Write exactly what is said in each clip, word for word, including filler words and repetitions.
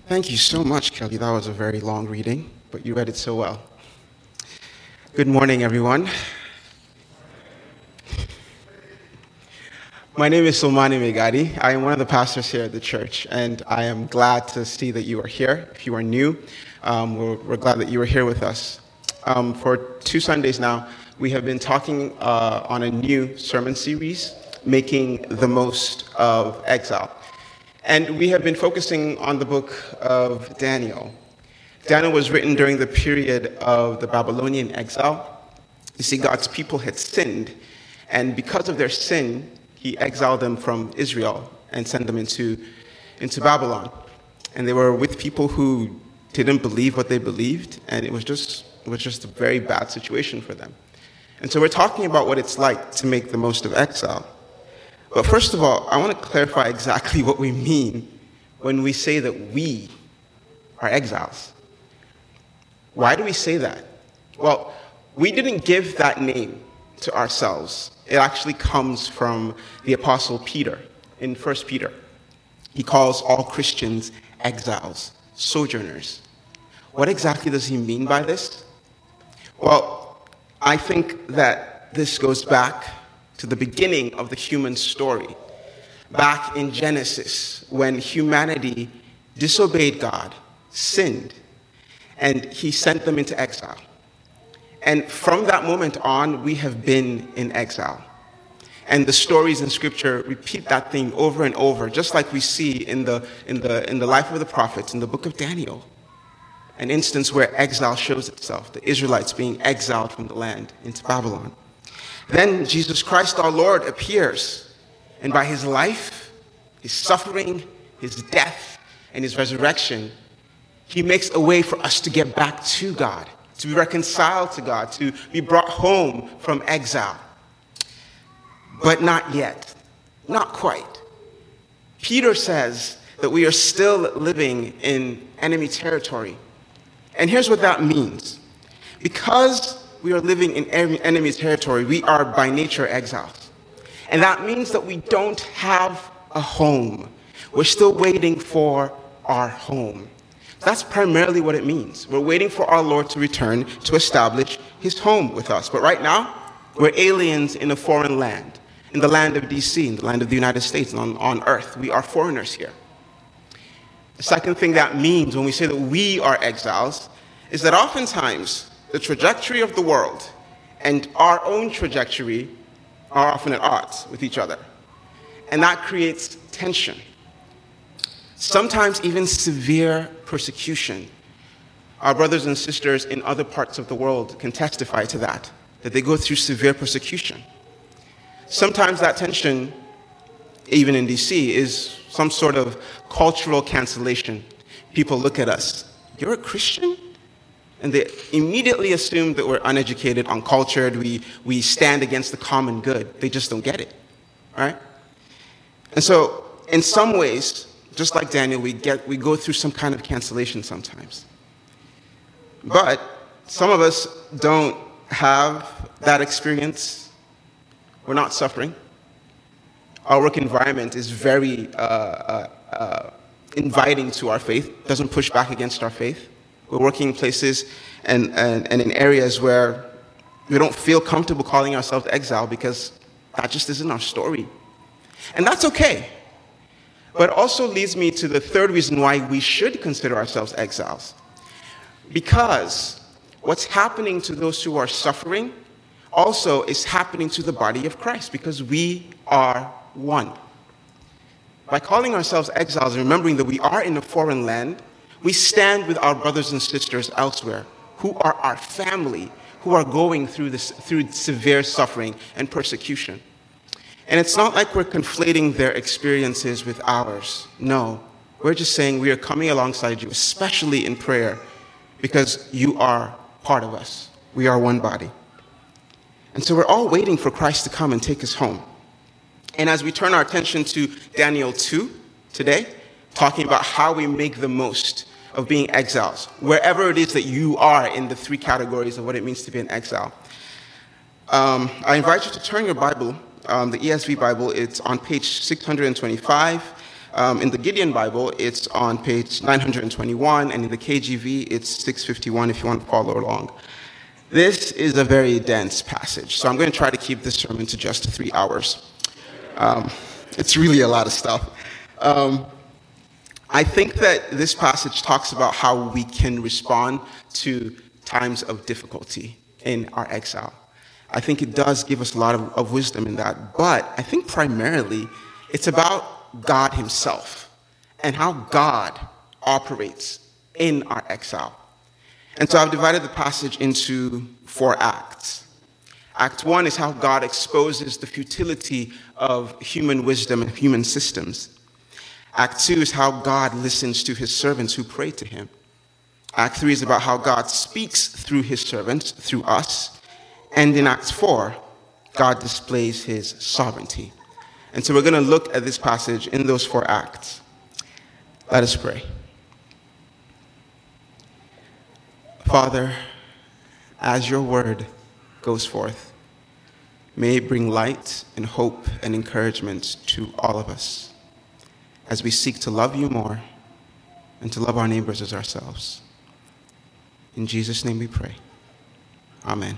Thank you so much, Kelly. That was a very long reading, but you read it so well. Good morning, everyone. My name is Sulmani Megadi. I am one of the pastors here at the church, and I am glad to see that you are here. If you are new, um, we're, we're glad that you are here with us. Um, for two Sundays now, we have been talking uh, on a new sermon series, Making the Most of Exile. And we have been focusing on the book of Daniel. Daniel was written during the period of the Babylonian exile. You see, God's people had sinned, and because of their sin, he exiled them from Israel and sent them into, into Babylon. And they were with people who didn't believe what they believed, and it was just it was just a very bad situation for them. And so we're talking about what it's like to make the most of exile. But first of all, I want to clarify exactly what we mean when we say that we are exiles. Why do we say that? Well, we didn't give that name to ourselves. It actually comes from the Apostle Peter in First Peter. He calls all Christians exiles, sojourners. What exactly does he mean by this? Well, I think that this goes back to the beginning of the human story, back in Genesis, when humanity disobeyed God, sinned, and he sent them into exile. And from that moment on, we have been in exile. And the stories in Scripture repeat that theme over and over, just like we see in the, in the, in the life of the prophets, in the book of Daniel, an instance where exile shows itself, the Israelites being exiled from the land into Babylon. Then Jesus Christ our Lord appears, and by his life, his suffering, his death, and his resurrection, he makes a way for us to get back to God, to be reconciled to God, to be brought home from exile. But not yet, not quite. Peter says that we are still living in enemy territory. And here's what that means. Because we are living in enemy territory, we are by nature exiles. And that means that we don't have a home. We're still waiting for our home. That's primarily what it means. We're waiting for our Lord to return to establish his home with us. But right now, we're aliens in a foreign land, in the land of D C, in the land of the United States, and on, on earth. We are foreigners here. The second thing that means when we say that we are exiles is that oftentimes the trajectory of the world and our own trajectory are often at odds with each other. And that creates tension. Sometimes even severe persecution. Our brothers and sisters in other parts of the world can testify to that, that they go through severe persecution. Sometimes that tension, even in D C, is some sort of cultural cancellation. People look at us, you're a Christian? And they immediately assume that we're uneducated, uncultured, we, we stand against the common good. They just don't get it, right? And so, in some ways, just like Daniel, we get we go through some kind of cancellation sometimes. But some of us don't have that experience. We're not suffering. Our work environment is very uh, uh, uh, inviting to our faith, doesn't push back against our faith. We're working in places and, and, and in areas where we don't feel comfortable calling ourselves exile because that just isn't our story. And that's okay. But it also leads me to the third reason why we should consider ourselves exiles. Because what's happening to those who are suffering also is happening to the body of Christ, because we are one. By calling ourselves exiles and remembering that we are in a foreign land, we stand with our brothers and sisters elsewhere who are our family, who are going through this through severe suffering and persecution. And it's not like we're conflating their experiences with ours. No, we're just saying we are coming alongside you, especially in prayer, because you are part of us. We are one body. And so we're all waiting for Christ to come and take us home. And as we turn our attention to Daniel two today, talking about how we make the most of being exiles, wherever it is that you are in the three categories of what it means to be an exile, um, I invite you to turn your Bible, um, the E S V Bible. It's on page six hundred twenty-five. Um, in the Gideon Bible, it's on page nine hundred twenty-one, and in the K J V, it's six fifty-one if you want to follow along. This is a very dense passage, so I'm going to try to keep this sermon to just three hours. Um, it's really a lot of stuff. Um, I think that this passage talks about how we can respond to times of difficulty in our exile. I think it does give us a lot of, of wisdom in that, but I think primarily it's about God himself and how God operates in our exile. And so I've divided the passage into four acts. Act one is how God exposes the futility of human wisdom and human systems. Act two is how God listens to his servants who pray to him. Act three is about how God speaks through his servants, through us. And in Act four, God displays his sovereignty. And so we're going to look at this passage in those four acts. Let us pray. Father, as your word goes forth, may it bring light and hope and encouragement to all of us as we seek to love you more and to love our neighbors as ourselves. In Jesus' name we pray. Amen.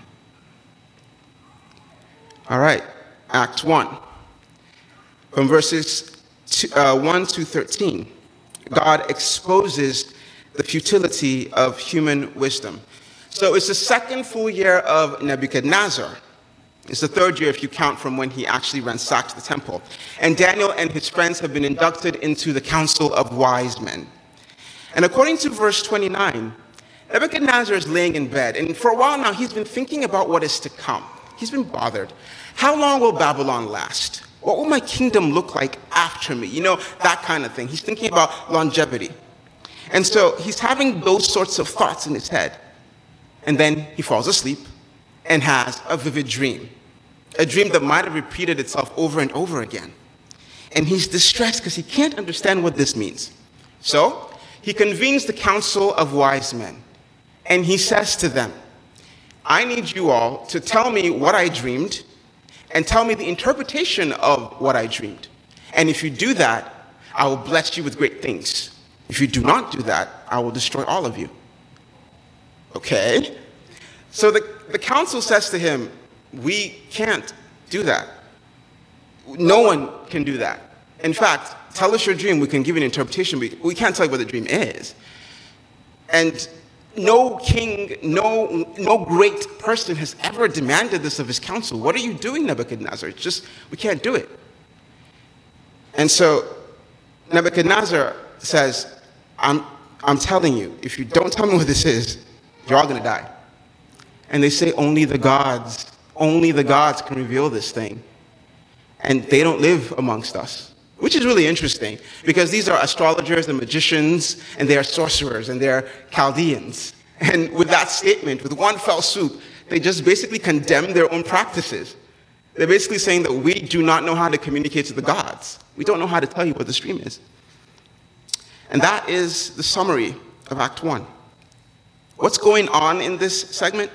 All right, Act one. From verses two, uh, one to thirteen, God exposes the futility of human wisdom. So it's the second full year of Nebuchadnezzar. It's the third year if you count from when he actually ransacked the temple. And Daniel and his friends have been inducted into the council of wise men. And according to verse twenty-nine, Nebuchadnezzar is laying in bed. And for a while now, he's been thinking about what is to come. He's been bothered. How long will Babylon last? What will my kingdom look like after me? You know, that kind of thing. He's thinking about longevity. And so he's having those sorts of thoughts in his head. And then he falls asleep and has a vivid dream. A dream that might have repeated itself over and over again. And he's distressed because he can't understand what this means. So he convenes the council of wise men. And he says to them, I need you all to tell me what I dreamed and tell me the interpretation of what I dreamed. And if you do that, I will bless you with great things. If you do not do that, I will destroy all of you. Okay? So the, the council says to him, we can't do that. No one can do that. In fact, tell us your dream. We can give you an interpretation, but we can't tell you what the dream is. And no king, no, no great person has ever demanded this of his council. What are you doing, Nebuchadnezzar? It's just, we can't do it. And so Nebuchadnezzar says, I'm, I'm telling you, if you don't tell me what this is, you're all going to die. And they say, only the gods, only the gods can reveal this thing. And they don't live amongst us, which is really interesting because these are astrologers and magicians, and they are sorcerers, and they are Chaldeans. And with that statement, with one fell swoop, they just basically condemn their own practices. They're basically saying that we do not know how to communicate to the gods. We don't know how to tell you what this dream is. And that is the summary of Act one. What's going on in this segment?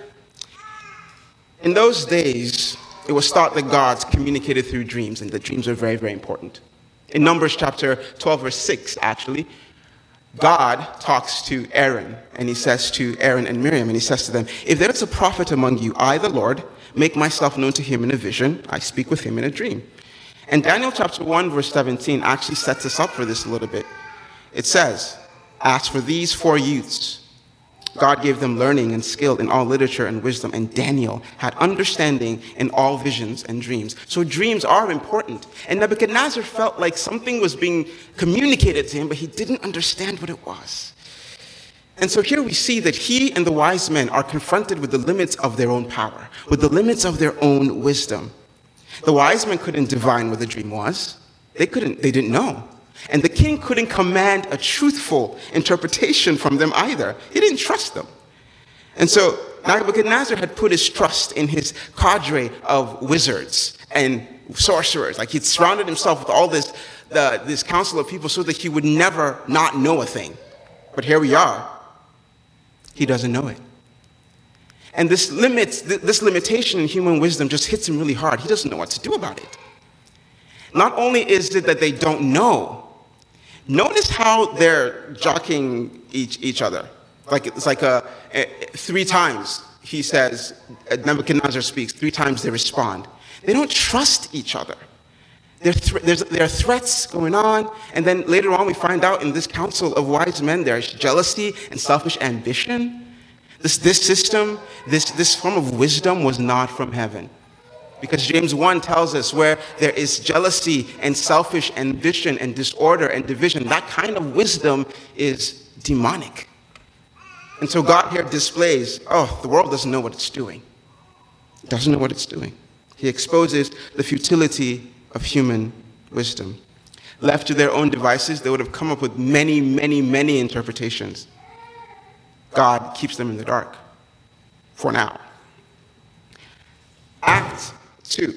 In those days, it was thought that gods communicated through dreams, and that dreams are very, very important. In Numbers chapter twelve, verse six, actually, God talks to Aaron, and he says to Aaron and Miriam, and he says to them, if there is a prophet among you, I, the Lord, make myself known to him in a vision, I speak with him in a dream. And Daniel chapter one, verse seventeen actually sets us up for this a little bit. It says, as for these four youths, God gave them learning and skill in all literature and wisdom, and Daniel had understanding in all visions and dreams. So dreams are important. And Nebuchadnezzar felt like something was being communicated to him, but he didn't understand what it was. And so here we see that he and the wise men are confronted with the limits of their own power, with the limits of their own wisdom. The wise men couldn't divine what the dream was. They couldn't, they didn't know. And the king couldn't command a truthful interpretation from them either. He didn't trust them. And so Nebuchadnezzar had put his trust in his cadre of wizards and sorcerers. Like he'd surrounded himself with all this, the, this council of people so that he would never not know a thing. But here we are. He doesn't know it. And this limits, this limitation in human wisdom just hits him really hard. He doesn't know what to do about it. Not only is it that they don't know, Notice how they're jockeying each, each other. Like it's like a, a three times he says, Nebuchadnezzar speaks, three times they respond. They don't trust each other. There, th- there's, there are threats going on, and then later on we find out in this council of wise men there's jealousy and selfish ambition. This, this system, this, this form of wisdom was not from heaven. Because James one tells us where there is jealousy and selfish ambition and disorder and division, that kind of wisdom is demonic. And so God here displays, oh, the world doesn't know what it's doing. It doesn't know what it's doing. He exposes the futility of human wisdom. Left to their own devices, they would have come up with many, many, many interpretations. God keeps them in the dark for now. Act two.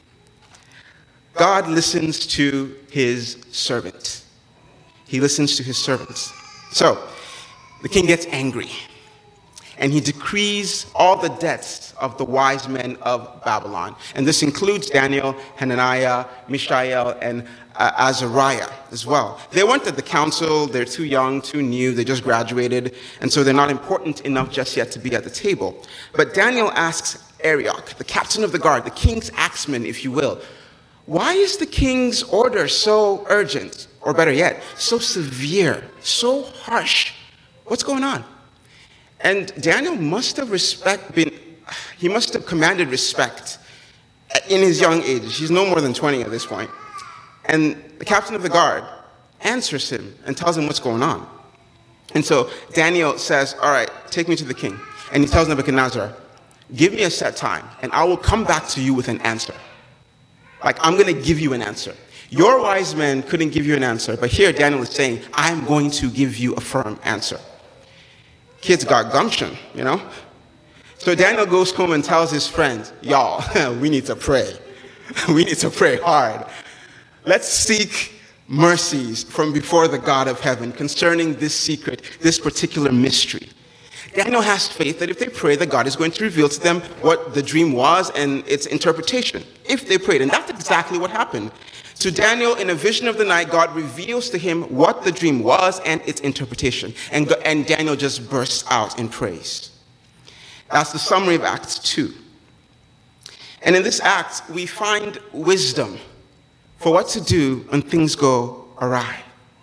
God listens to his servants. He listens to his servants. So, the king gets angry, and he decrees all the deaths of the wise men of Babylon. And this includes Daniel, Hananiah, Mishael, and uh, Azariah as well. They weren't at the council. They're too young, too new. They just graduated, and so they're not important enough just yet to be at the table. But Daniel asks Arioch, the captain of the guard, the king's axeman, if you will, why is the king's order so urgent, or better yet, so severe, so harsh? What's going on? And Daniel must have respect been, he must have commanded respect in his young age. He's no more than twenty at this point. And the captain of the guard answers him and tells him what's going on. And so Daniel says, all right, take me to the king. And he tells Nebuchadnezzar, give me a set time, and I will come back to you with an answer. Like, I'm going to give you an answer. Your wise men couldn't give you an answer, but here Daniel is saying, I'm going to give you a firm answer. Kids got gumption, you know? So Daniel goes home and tells his friends, y'all, we need to pray. We need to pray hard. Let's seek mercies from before the God of heaven concerning this secret, this particular mystery. Daniel has faith that if they pray, that God is going to reveal to them what the dream was and its interpretation, if they prayed. And that's exactly what happened. To Daniel, in a vision of the night, God reveals to him what the dream was and its interpretation. And, and Daniel just bursts out in praise. That's the summary of Acts two. And in this act, we find wisdom for what to do when things go awry.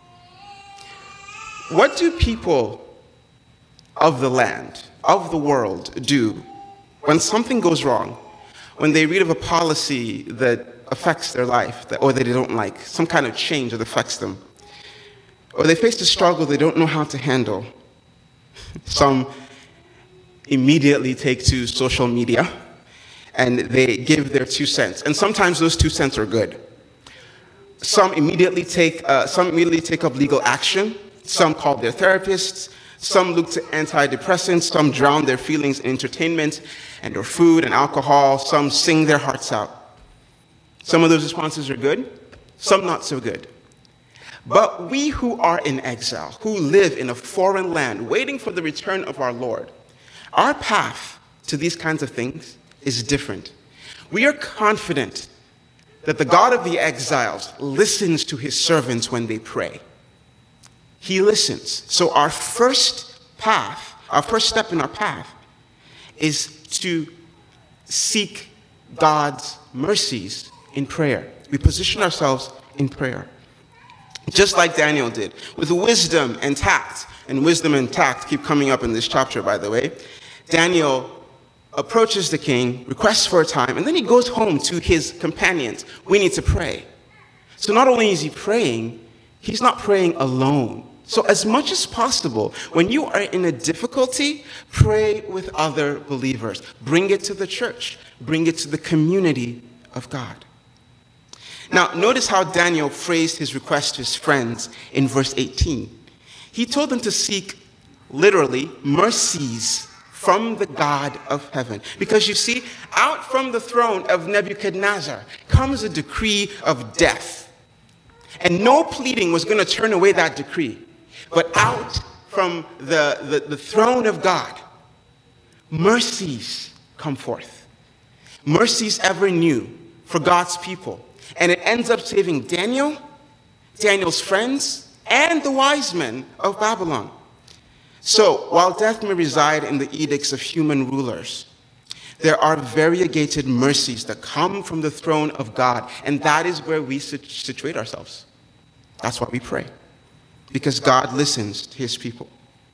What do people of the land, of the world, do when something goes wrong? When they read of a policy that affects their life, that, or that they don't like, some kind of change that affects them, or they face a struggle they don't know how to handle. Some immediately take to social media and they give their two cents, and sometimes those two cents are good. Some immediately take, uh, some immediately take up legal action. Some call their therapists. Some look to antidepressants. Some drown their feelings in entertainment and or food and alcohol. Some sing their hearts out. Some of those responses are good, some not so good. But we who are in exile, who live in a foreign land, waiting for the return of our Lord, our path to these kinds of things is different. We are confident that the God of the exiles listens to his servants when they pray. He listens. So our first path, our first step in our path is to seek God's mercies in prayer. We position ourselves in prayer. Just like Daniel did, with wisdom and tact. And wisdom and tact keep coming up in this chapter, by the way. Daniel approaches the king, requests for a time, and then he goes home to his companions. We need to pray. So not only is he praying, he's not praying alone. So as much as possible, when you are in a difficulty, pray with other believers. Bring it to the church. Bring it to the community of God. Now, notice how Daniel phrased his request to his friends in verse eighteen. He told them to seek, literally, mercies from the God of heaven. Because you see, out from the throne of Nebuchadnezzar comes a decree of death. And no pleading was going to turn away that decree. But out from the, the, the throne of God, mercies come forth. Mercies ever new for God's people. And it ends up saving Daniel, Daniel's friends, and the wise men of Babylon. So, while death may reside in the edicts of human rulers, there are variegated mercies that come from the throne of God, and that is where we situate ourselves. That's why we pray, because God listens to his people.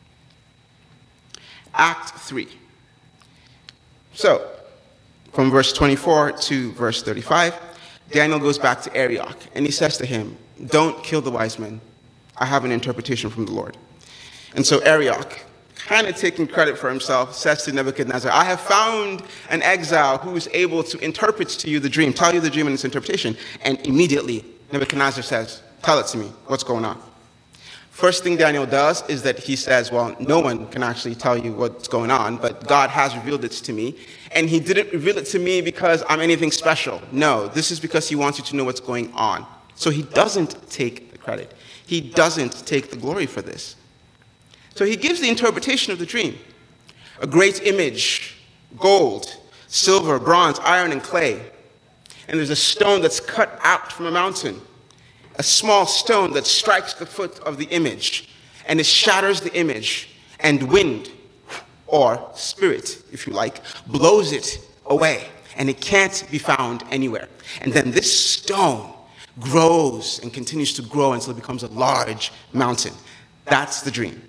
Act three. So, from verse twenty-four to verse thirty-five, Daniel goes back to Arioch, and he says to him, don't kill the wise men. I have an interpretation from the Lord. And so Arioch, kind of taking credit for himself, says to Nebuchadnezzar, I have found an exile who is able to interpret to you the dream, tell you the dream and its interpretation. And immediately Nebuchadnezzar says, tell it to me. What's going on? First thing Daniel does is that he says, well, no one can actually tell you what's going on, but God has revealed it to me. And he didn't reveal it to me because I'm anything special. No, this is because he wants you to know what's going on. So he doesn't take the credit. He doesn't take the glory for this. So he gives the interpretation of the dream. A great image, gold, silver, bronze, iron, and clay. And there's a stone that's cut out from a mountain. A small stone that strikes the foot of the image. And it shatters the image. And wind, or spirit, if you like, blows it away. And it can't be found anywhere. And then this stone grows and continues to grow until it becomes a large mountain. That's the dream.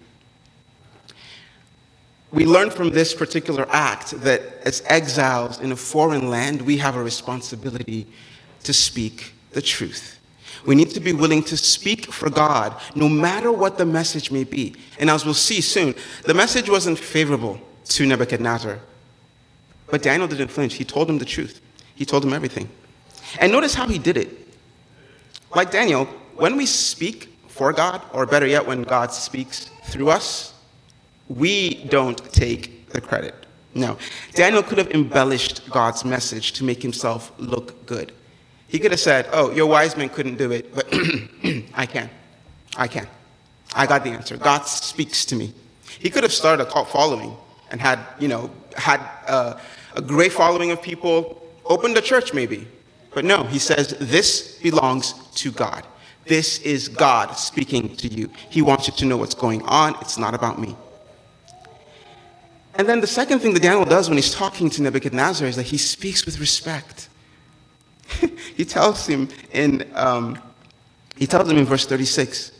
We learn from this particular act that as exiles in a foreign land, we have a responsibility to speak the truth. We need to be willing to speak for God, no matter what the message may be. And as we'll see soon, the message wasn't favorable to Nebuchadnezzar. But Daniel didn't flinch. He told him the truth. He told him everything. And notice how he did it. Like Daniel, when we speak for God, or better yet, when God speaks through us, we don't take the credit. No. Daniel could have embellished God's message to make himself look good. He could have said, oh, your wise men couldn't do it, but I can. I can. I got the answer. God speaks to me. He could have started a cult following and had, you know, had uh, a great following of people, opened a church maybe. But no, he says, this belongs to God. This is God speaking to you. He wants you to know what's going on. It's not about me. And then the second thing that Daniel does when he's talking to Nebuchadnezzar is that he speaks with respect. he tells him in um, he tells him in verse thirty-six,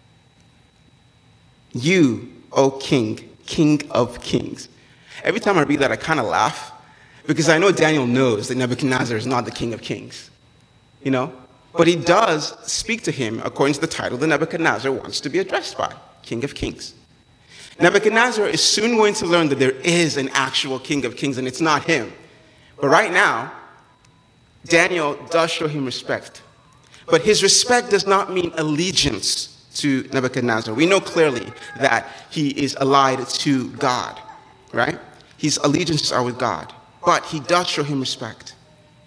you, O king, king of kings. Every time I read that, I kind of laugh because I know Daniel knows that Nebuchadnezzar is not the king of kings, you know? But he does speak to him according to the title that Nebuchadnezzar wants to be addressed by, King of Kings. Nebuchadnezzar is soon going to learn that there is an actual King of Kings, and it's not him. But right now, Daniel does show him respect. But his respect does not mean allegiance to Nebuchadnezzar. We know clearly that he is allied to God, right? His allegiances are with God. But he does show him respect.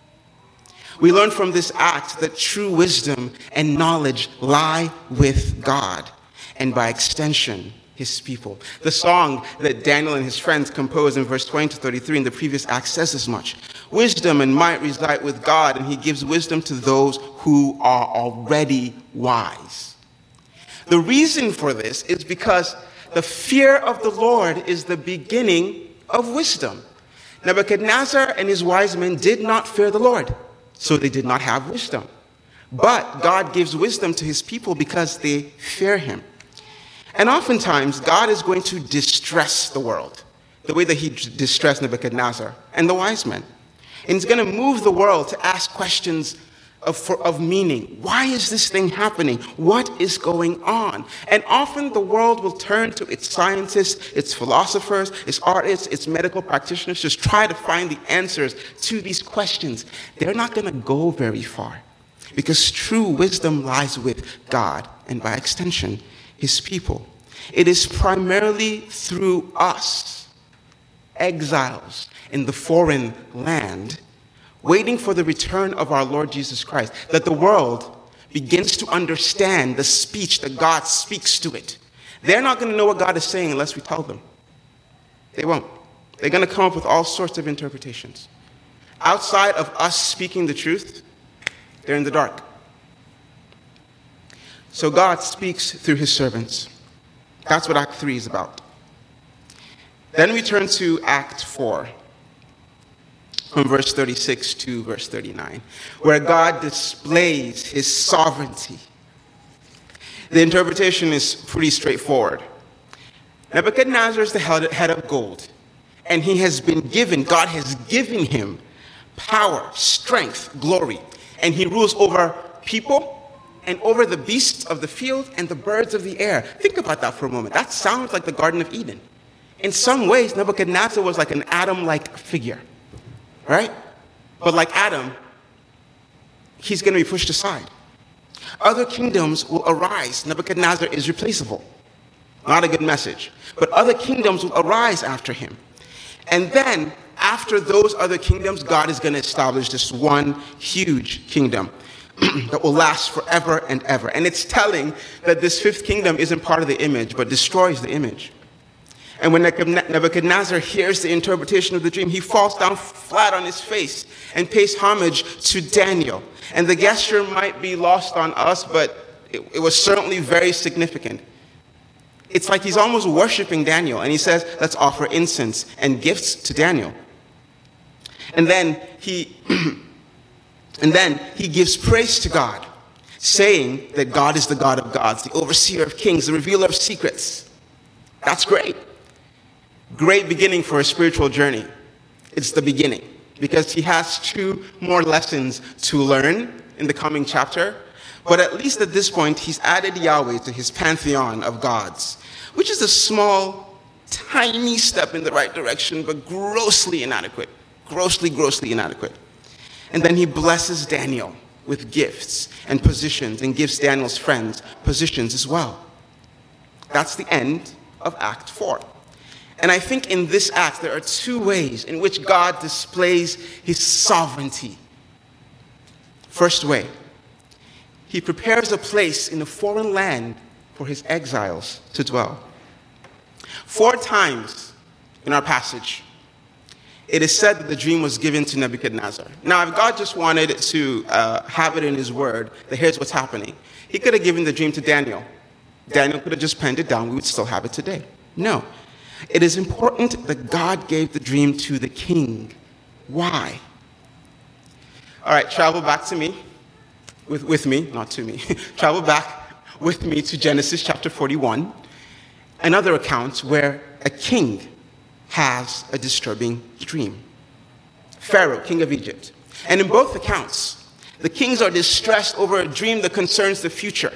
We learn from this act that true wisdom and knowledge lie with God, and by extension, his people. The song that Daniel and his friends composed in verse twenty to thirty-three in the previous act says as much. Wisdom and might reside with God, and he gives wisdom to those who are already wise. The reason for this is because the fear of the Lord is the beginning of wisdom. Nebuchadnezzar and his wise men did not fear the Lord, so they did not have wisdom. But God gives wisdom to his people because they fear him. And oftentimes, God is going to distress the world, the way that he distressed Nebuchadnezzar and the wise men. And he's going to move the world to ask questions of, for, of meaning. Why is this thing happening? What is going on? And often the world will turn to its scientists, its philosophers, its artists, its medical practitioners to try to find the answers to these questions. They're not going to go very far because true wisdom lies with God and by extension, his people. It is primarily through us, exiles in the foreign land, waiting for the return of our Lord Jesus Christ, that the world begins to understand the speech that God speaks to it. They're not going to know what God is saying unless we tell them. They won't. They're going to come up with all sorts of interpretations. Outside of us speaking the truth, they're in the dark. So God speaks through his servants. That's what Act three is about. Then we turn to Act four, from verse thirty-six to verse thirty-nine, where God displays his sovereignty. The interpretation is pretty straightforward. Nebuchadnezzar is the head of gold, and he has been given, God has given him power, strength, glory, and he rules over people and over the beasts of the field and the birds of the air. Think about that for a moment. That sounds like the Garden of Eden. In some ways, Nebuchadnezzar was like an Adam-like figure, right? But like Adam, he's going to be pushed aside. Other kingdoms will arise. Nebuchadnezzar is replaceable. Not a good message. But other kingdoms will arise after him. And then, after those other kingdoms, God is going to establish this one huge kingdom that will last forever and ever. And it's telling that this fifth kingdom isn't part of the image, but destroys the image. And when Nebuchadnezzar hears the interpretation of the dream, he falls down flat on his face and pays homage to Daniel. And the gesture might be lost on us, but it, it was certainly very significant. It's like he's almost worshiping Daniel, and he says, let's offer incense and gifts to Daniel. And then he, and then he gives praise to God, saying that God is the God of gods, the overseer of kings, the revealer of secrets. That's great. Great beginning for a spiritual journey. It's the beginning, because he has two more lessons to learn in the coming chapter. But at least at this point, he's added Yahweh to his pantheon of gods, which is a small, tiny step in the right direction, but grossly inadequate. Grossly, grossly inadequate. And then he blesses Daniel with gifts and positions, and gives Daniel's friends positions as well. That's the end of Act four. And I think in this act, there are two ways in which God displays his sovereignty. First way, he prepares a place in a foreign land for his exiles to dwell. Four times in our passage, it is said that the dream was given to Nebuchadnezzar. Now, if God just wanted to uh, have it in his word, that here's what's happening, he could have given the dream to Daniel. Daniel could have just penned it down. We would still have it today. No. It is important that God gave the dream to the king. Why? All right, travel back to me, with, with me, not to me. Travel back with me to Genesis chapter forty-one, another account where a king has a disturbing dream. Pharaoh, king of Egypt. And in both accounts, the kings are distressed over a dream that concerns the future.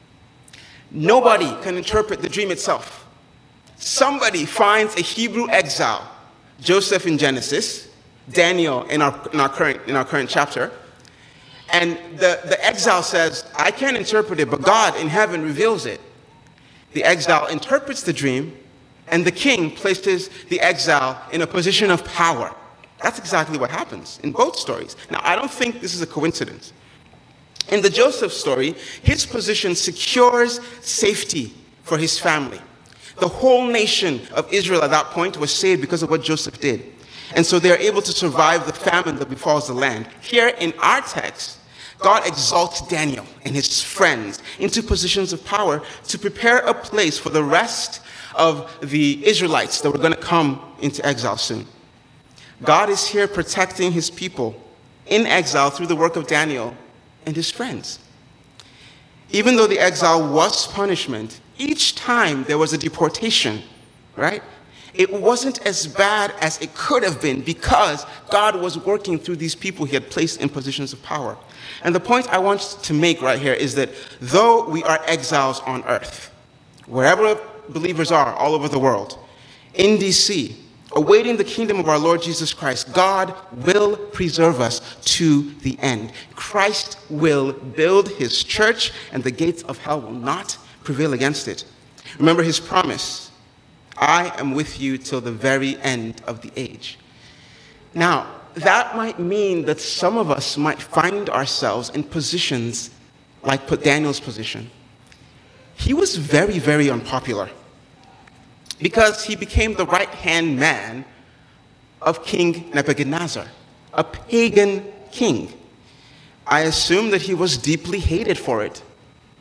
Nobody can interpret the dream itself. Somebody finds a Hebrew exile, Joseph in Genesis, Daniel in our, in our, current, in our current chapter, and the, the exile says, I can't interpret it, but God in heaven reveals it. The exile interprets the dream, and the king places the exile in a position of power. That's exactly what happens in both stories. Now, I don't think this is a coincidence. In the Joseph story, his position secures safety for his family. The whole nation of Israel at that point was saved because of what Joseph did. And so they're able to survive the famine that befalls the land. Here in our text, God exalts Daniel and his friends into positions of power to prepare a place for the rest of the Israelites that were going to come into exile soon. God is here protecting his people in exile through the work of Daniel and his friends. Even though the exile was punishment, each time there was a deportation, right? It wasn't as bad as it could have been because God was working through these people he had placed in positions of power. And the point I want to make right here is that though we are exiles on earth, wherever believers are all over the world, in D C, awaiting the kingdom of our Lord Jesus Christ, God will preserve us to the end. Christ will build his church, and the gates of hell will not prevail against it. Remember his promise, I am with you till the very end of the age. Now, that might mean that some of us might find ourselves in positions like Daniel's position. He was very, very unpopular because he became the right-hand man of King Nebuchadnezzar, a pagan king. I assume that he was deeply hated for it.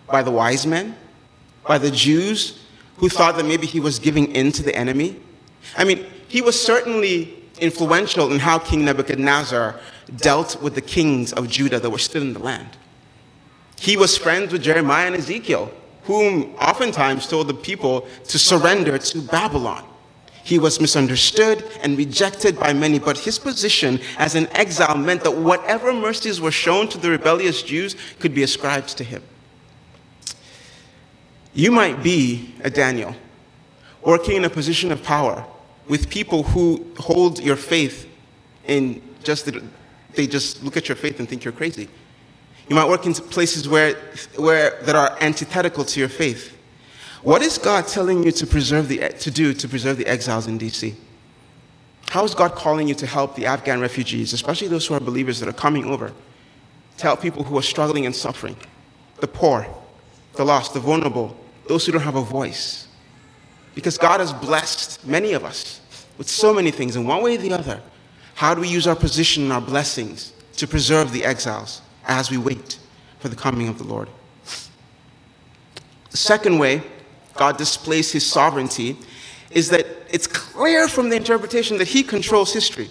by the wise men, by the Jews who thought that maybe he was giving in to the enemy. I mean, he was certainly influential in how King Nebuchadnezzar dealt with the kings of Judah that were still in the land. He was friends with Jeremiah and Ezekiel, whom oftentimes told the people to surrender to Babylon. He was misunderstood and rejected by many, but his position as an exile meant that whatever mercies were shown to the rebellious Jews could be ascribed to him. You might be a Daniel, working in a position of power with people who hold your faith in just, they just look at your faith and think you're crazy. You might work in places where, where that are antithetical to your faith. What is God telling you to preserve the to do to preserve the exiles in D C? How is God calling you to help the Afghan refugees, especially those who are believers that are coming over, to help people who are struggling and suffering, the poor, the lost, the vulnerable, those who don't have a voice? Because God has blessed many of us with so many things in one way or the other. How do we use our position and our blessings to preserve the exiles as we wait for the coming of the Lord? The second way God displays his sovereignty is that it's clear from the interpretation that he controls history.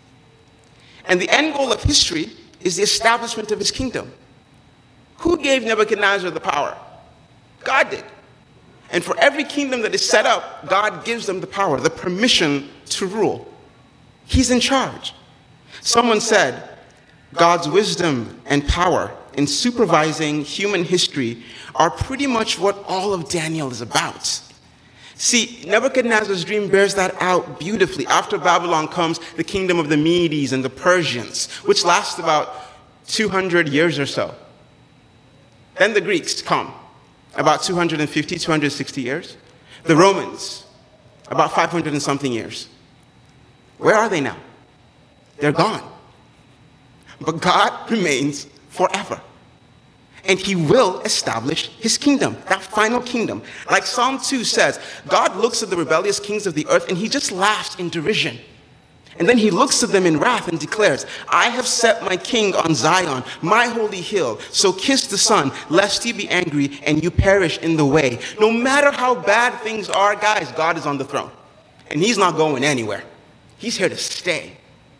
And the end goal of history is the establishment of his kingdom. Who gave Nebuchadnezzar the power? God did. And for every kingdom that is set up, God gives them the power, the permission to rule. He's in charge. Someone said, God's wisdom and power in supervising human history are pretty much what all of Daniel is about. See, Nebuchadnezzar's dream bears that out beautifully. After Babylon comes the kingdom of the Medes and the Persians, which lasts about two hundred years or so. Then the Greeks come, about two hundred fifty, two hundred sixty years. The Romans, about five hundred and something years. Where are they now? They're gone. But God remains forever. And he will establish his kingdom, that final kingdom. Like Psalm two says, God looks at the rebellious kings of the earth and he just laughs in derision. And then he looks at them in wrath and declares, I have set my king on Zion, my holy hill. So kiss the Son, lest he be angry and you perish in the way. No matter how bad things are, guys, God is on the throne. And he's not going anywhere. He's here to stay.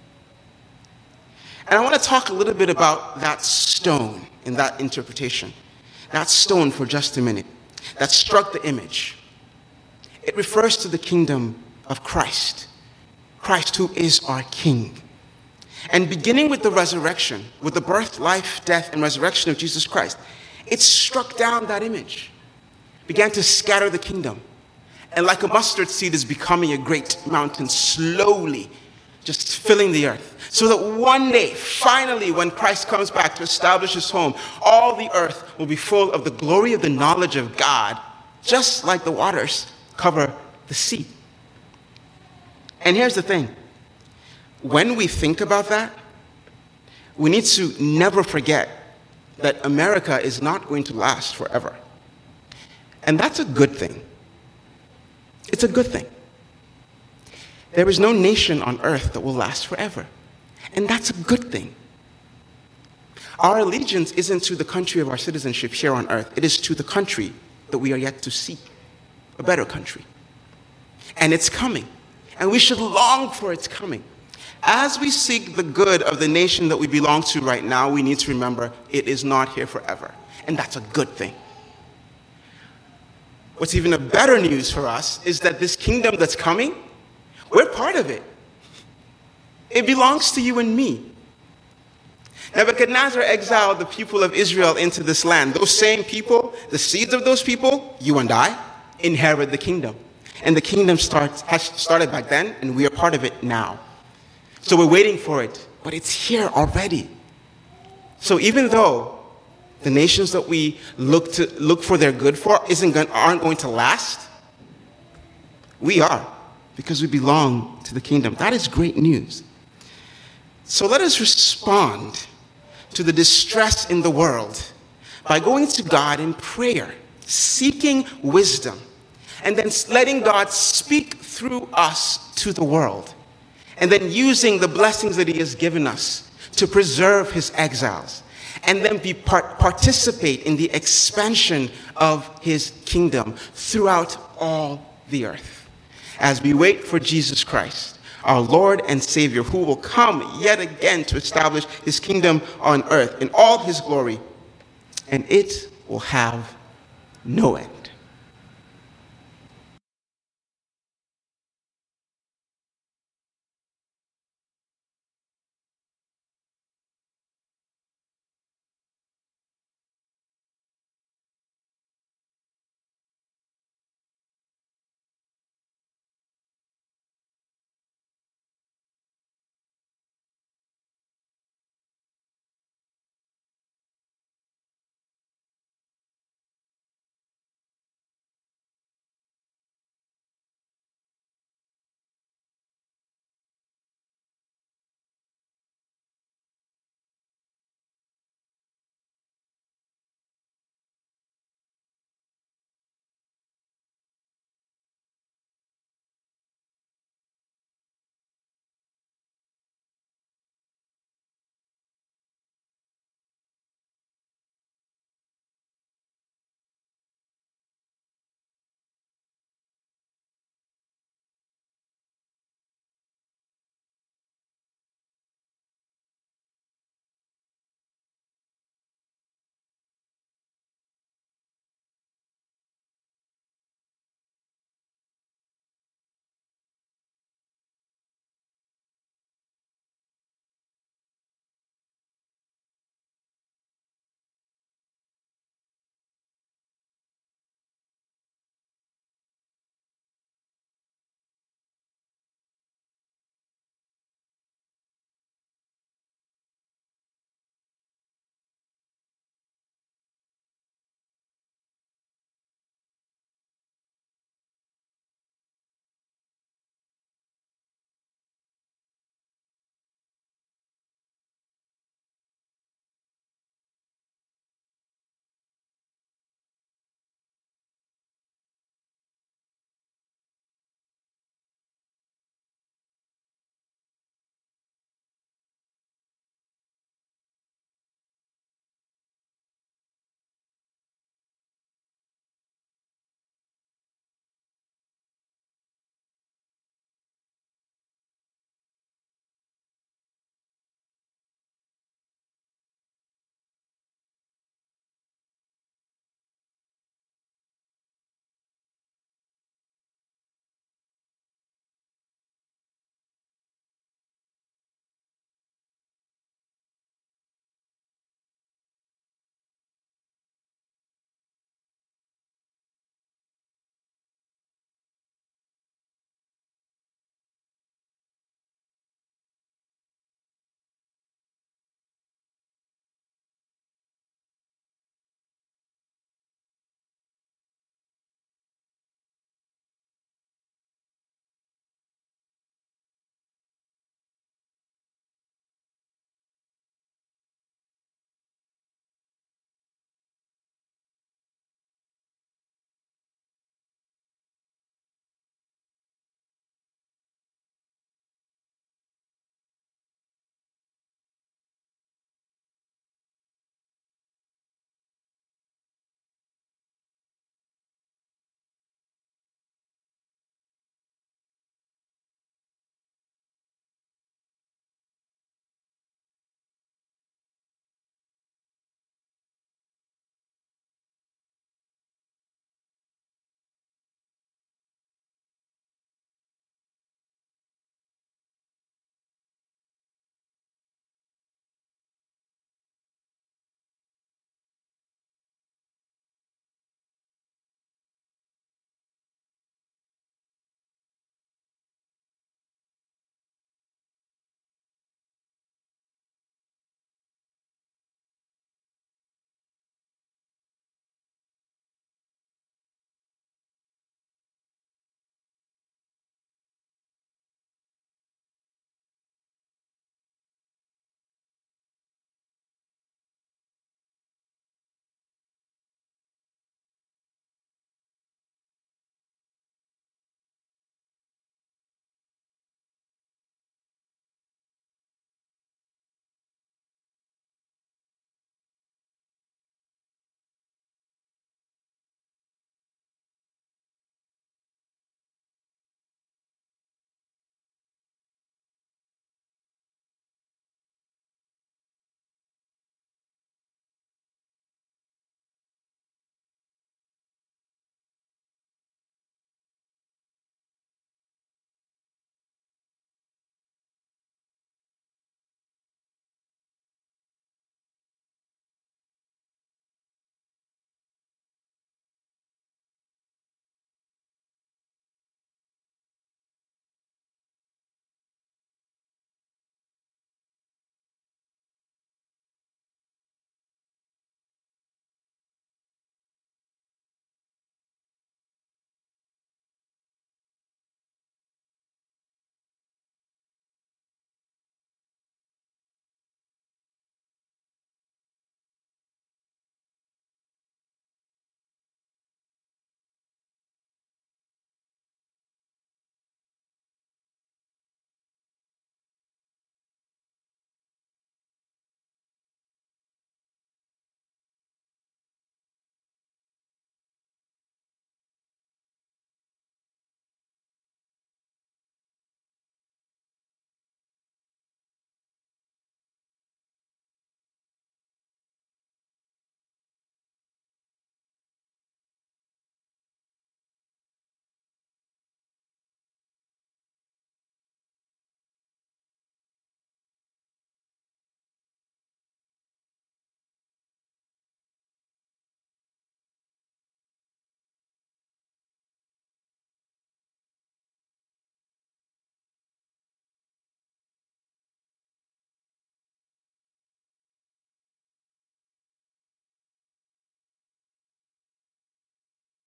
And I want to talk a little bit about that stone in that interpretation. That stone for just a minute that struck the image. It refers to the kingdom of Christ. Christ, who is our King. And beginning with the resurrection, with the birth, life, death, and resurrection of Jesus Christ, it struck down that image, began to scatter the kingdom. And like a mustard seed is becoming a great mountain, slowly just filling the earth. So that one day, finally, when Christ comes back to establish his home, all the earth will be full of the glory of the knowledge of God, just like the waters cover the sea. And here's the thing. When we think about that, we need to never forget that America is not going to last forever. And that's a good thing. It's a good thing. There is no nation on earth that will last forever. And that's a good thing. Our allegiance isn't to the country of our citizenship here on earth. It is to the country that we are yet to see, a better country. And it's coming. And we should long for its coming. As we seek the good of the nation that we belong to right now, we need to remember it is not here forever. And that's a good thing. What's even a better news for us is that this kingdom that's coming, we're part of it. It belongs to you and me. Nebuchadnezzar exiled the people of Israel into this land. Those same people, the seeds of those people, you and I, inherit the kingdom. And the kingdom starts, has started back then, and we are part of it now. So we're waiting for it, but it's here already. So even though the nations that we look to look for their good for isn't going, aren't going to last, we are, because we belong to the kingdom. That is great news. So let us respond to the distress in the world by going to God in prayer, seeking wisdom, and then letting God speak through us to the world, and then using the blessings that he has given us to preserve his exiles. and then be part, participate in the expansion of his kingdom throughout all the earth. As we wait for Jesus Christ, our Lord and Savior, who will come yet again to establish his kingdom on earth in all his glory, and it will have no end.